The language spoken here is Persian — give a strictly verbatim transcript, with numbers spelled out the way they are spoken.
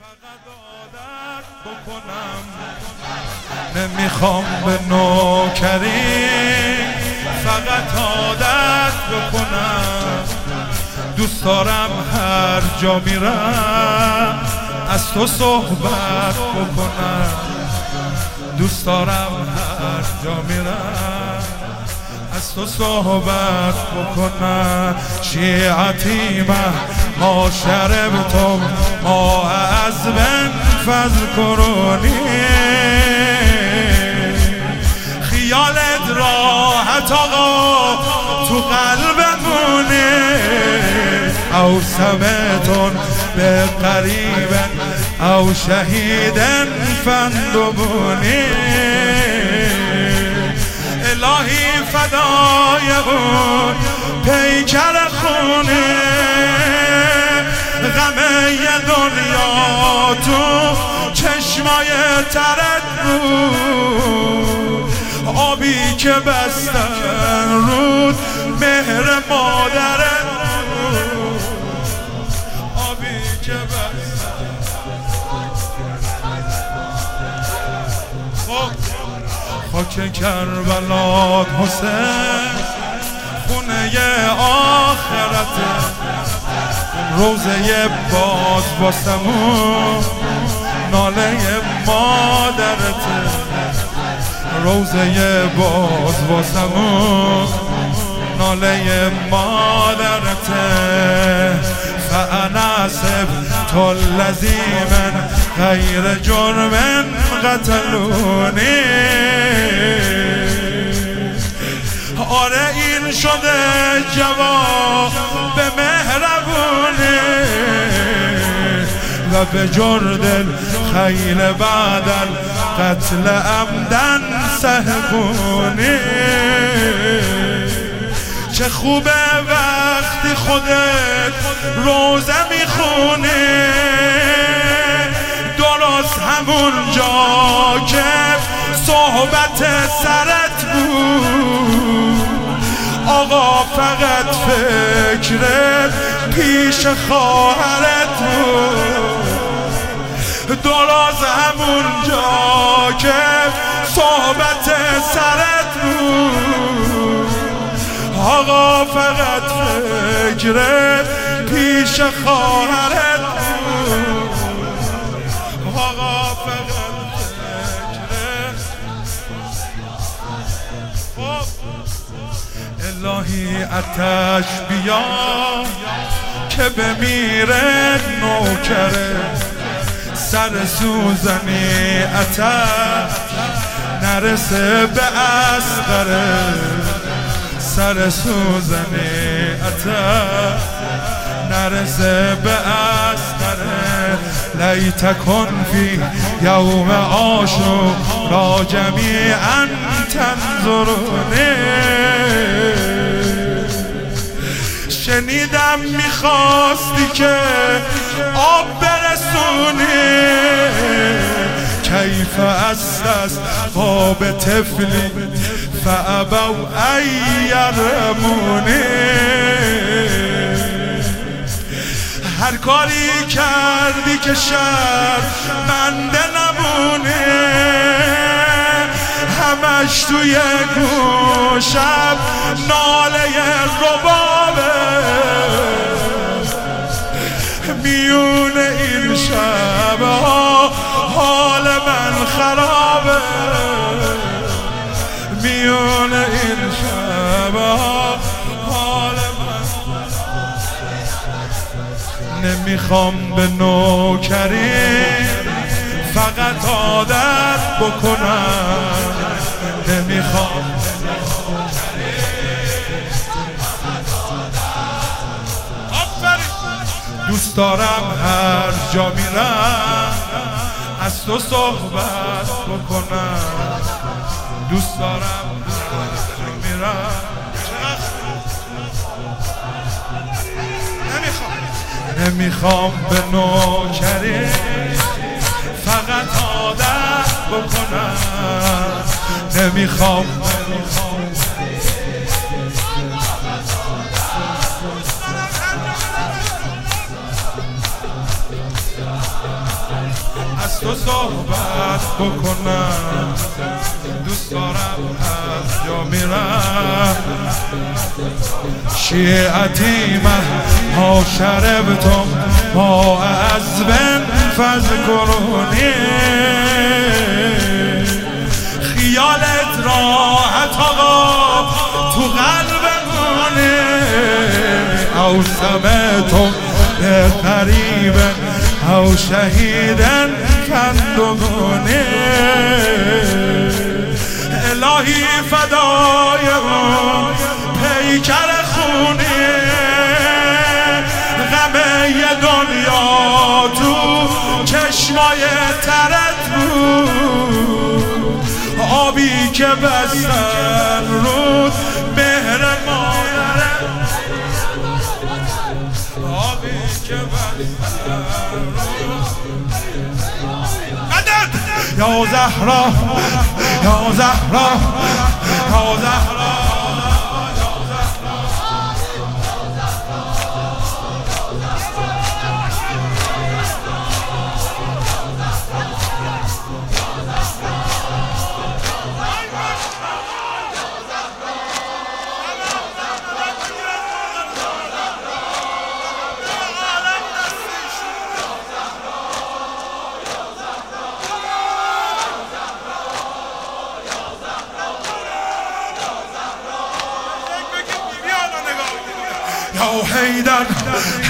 فقط عادت بکنم، نمیخوام به نوکری فقط عادت بکنم. دوست دارم هر جا میرم از تو صحبت بکنم. دوست دارم هر جا میرم از تو صحبت بکنم. شیعتی من ما شربتم ما از بن فضل کرونی، خیالت راحت آقا تو قلبمونه. او سمتون به قریبن او شهیدن فندبونی. الهی فدای اون پیکر خونه، غم یه دنیا تو چشمای ترت بود. آبی که بستن رود مهر مادرت بود. آبی که بستن خاک کربلات حسین خونه آخرته. روزه باز باسمون ناله مادرته. روزه باز باسمون ناله مادرته. فانا سبت الذی من غیر جرم قتلونی. آره این شده جواب به مهربونه و به جردل خیل بعدن قتل عمدن سهبونه. چه خوبه وقتی خودت روزه میخونه، درست همون جا که صحبت سرت بود. آقا فقط فکرت پیش خواهرت بود، درست همون جا که صحبت سرت بود. آقا فقط فکرت پیش خواهرت بود. آقا فقط الهی آتش بیا که بمیره نوکره. سر سوزنی آتش نرسه به اصغره. سر سوزنی آتش نرسه به اصغره. لیتکن فی یوم عاشورا جمیعا تنظرونی. شنیدم میخواستی که آب برسونی. کیف است باب طفلی فابوا ان یرحمونی. هر کاری کردی که شر بنده نمونه، همش توی گوشم ناله ربابه. میون این شبها حال من خرابه. میون این شبها حال من نمیخوام به نوکری فقط عادت بکنم. نمیخوام دوست دارم هر جا میرم از تو صحبت بکنم. دوست دارم هر جا میرم نمیخوام نمیخوام به نوکری فقط عادت بکنم. نمیخوام از تو صحبت بکنم، دوست دارم از جا میرم. شیعتی من ها شربتم ما از بن فذکرونی، خیالت راحت آقا تو قلبمونه، او سمتم به قریبه او شهیدن کندگونه. الهی فدای اون پیکر خونه، غمه دنیا تو چشمای ترت بود، آبی که بستن رود مهر مادره، آبی که بستن رود مدد یا زهرا یا زهرا یا زهرا. یا حیدر